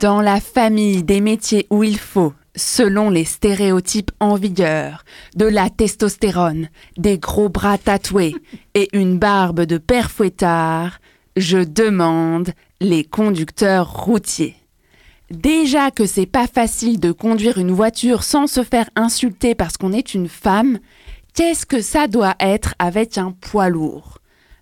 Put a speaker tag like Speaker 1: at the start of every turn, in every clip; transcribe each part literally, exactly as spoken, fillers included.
Speaker 1: Dans la famille des métiers où il faut, selon les stéréotypes en vigueur, de la testostérone, des gros bras tatoués et une barbe de père fouettard, je demande les conducteurs routiers. Déjà que c'est pas facile de conduire une voiture sans se faire insulter parce qu'on est une femme, qu'est-ce que ça doit être avec un poids lourd ?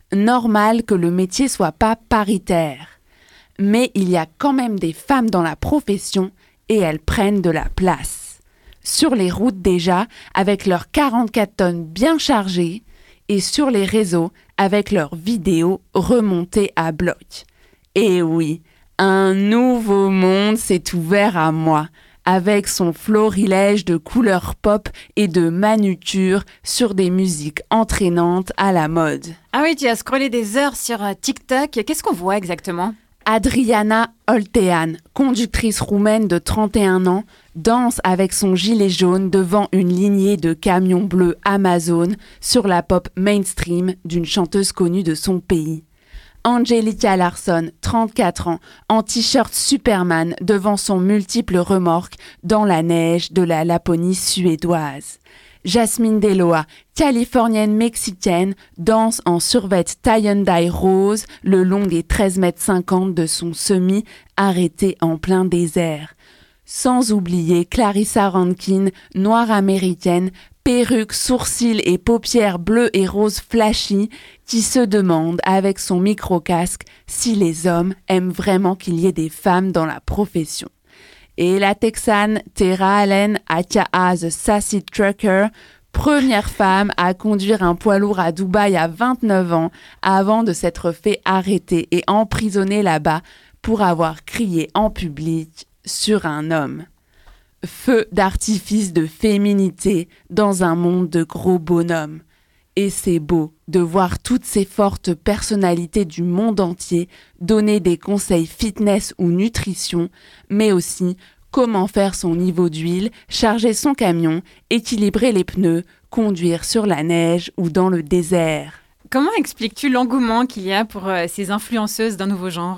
Speaker 1: Normal que le métier soit pas paritaire. Mais il y a quand même des femmes dans la profession et elles prennent de la place. Sur les routes déjà, avec leurs quarante-quatre tonnes bien chargées, et sur les réseaux, avec leurs vidéos remontées à bloc. Et oui, un nouveau monde s'est ouvert à moi, avec son florilège de couleurs pop et de manucures sur des musiques entraînantes à la mode.
Speaker 2: Ah oui, tu as scrollé des heures sur euh, TikTok. Qu'est-ce qu'on voit exactement ?
Speaker 1: Adriana Oltean, conductrice roumaine de trente et un ans, danse avec son gilet jaune devant une lignée de camions bleus Amazon sur la pop mainstream d'une chanteuse connue de son pays. Angelica Larsson, trente-quatre ans, en t-shirt Superman devant son multiple remorque dans la neige de la Laponie suédoise. Jasmine Deloa, californienne mexicaine, danse en survêt tie-and-dye rose le long des treize mètres cinquante de son semi arrêté en plein désert. Sans oublier Clarissa Rankin, noire américaine, perruque, sourcils et paupières bleues et roses flashy, qui se demande avec son micro-casque si les hommes aiment vraiment qu'il y ait des femmes dans la profession. Et la Texane Tara Allen, aka The Sassy Trucker, première femme à conduire un poids lourd à Dubaï à vingt-neuf ans avant de s'être fait arrêter et emprisonner là-bas pour avoir crié en public sur un homme. Feu d'artifice de féminité dans un monde de gros bonhommes. Et c'est beau de voir toutes ces fortes personnalités du monde entier donner des conseils fitness ou nutrition, mais aussi comment faire son niveau d'huile, charger son camion, équilibrer les pneus, conduire sur la neige ou dans le désert.
Speaker 2: Comment expliques-tu l'engouement qu'il y a pour euh, ces influenceuses d'un nouveau genre ?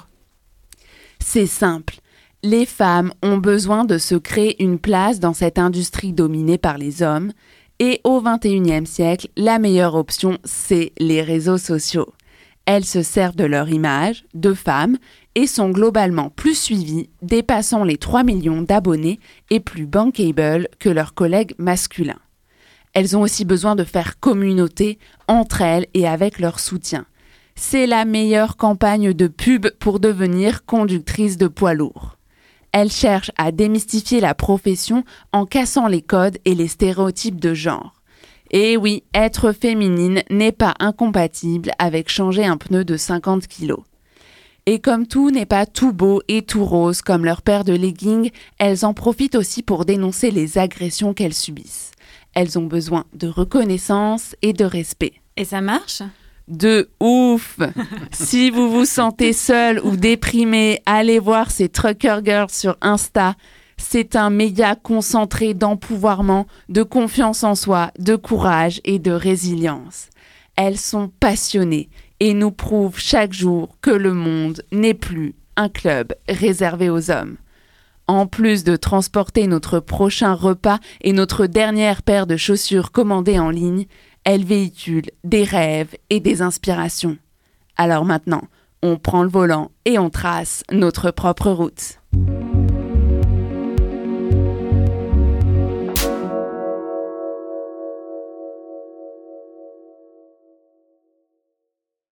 Speaker 1: C'est simple. Les femmes ont besoin de se créer une place dans cette industrie dominée par les hommes. Et au vingt et unième siècle, la meilleure option, c'est les réseaux sociaux. Elles se servent de leur image, de femmes, et sont globalement plus suivies, dépassant les trois millions d'abonnés et plus bankable que leurs collègues masculins. Elles ont aussi besoin de faire communauté entre elles et avec leur soutien. C'est la meilleure campagne de pub pour devenir conductrice de poids lourd. Elle cherche à démystifier la profession en cassant les codes et les stéréotypes de genre. Et oui, être féminine n'est pas incompatible avec changer un pneu de cinquante kilos. Et comme tout n'est pas tout beau et tout rose comme leur paire de leggings, elles en profitent aussi pour dénoncer les agressions qu'elles subissent. Elles ont besoin de reconnaissance et de respect.
Speaker 2: Et ça marche ?
Speaker 1: De ouf! Si vous vous sentez seul ou déprimé, allez voir ces Trucker Girls sur Insta. C'est un média concentré d'empouvoirment, de confiance en soi, de courage et de résilience. Elles sont passionnées et nous prouvent chaque jour que le monde n'est plus un club réservé aux hommes. En plus de transporter notre prochain repas et notre dernière paire de chaussures commandées en ligne, elle véhicule des rêves et des inspirations. Alors maintenant, on prend le volant et on trace notre propre route.